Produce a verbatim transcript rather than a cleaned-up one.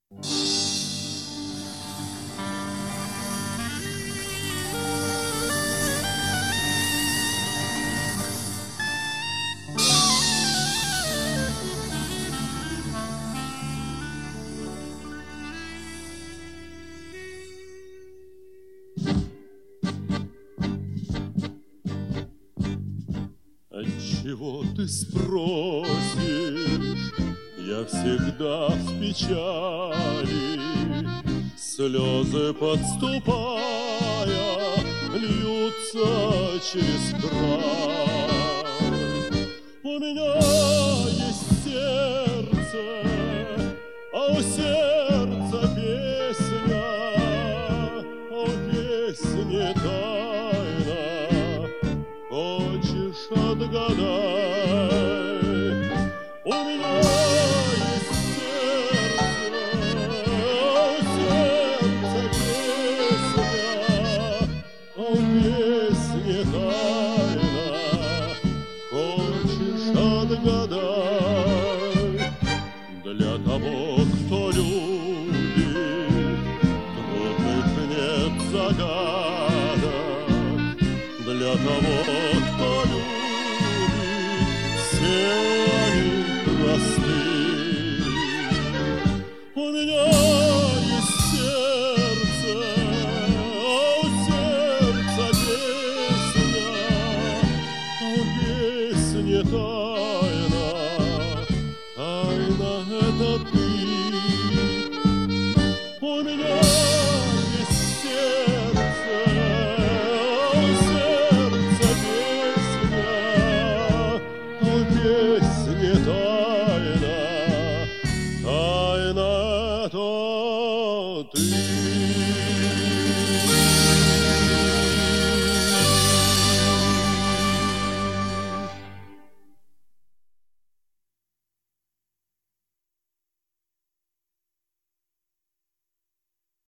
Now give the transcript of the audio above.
Отчего ты спросишь? Я всегда в печали, слезы подступая льются через край. У меня есть сердце, а у сердца песня, а у песни тайна. Хочешь, отгадай, у меня есть сердце, а у сердца песня, а у песни тайна. Хочешь, отгадай, для того, кто любит, трудных нет загадок. Для того, кто любит, все они просты. У меня есть сердце, а у сердца песня, а у песни тайна. Тайна — это ты. У меня есть сердце, песни тайна, тайна — это ты.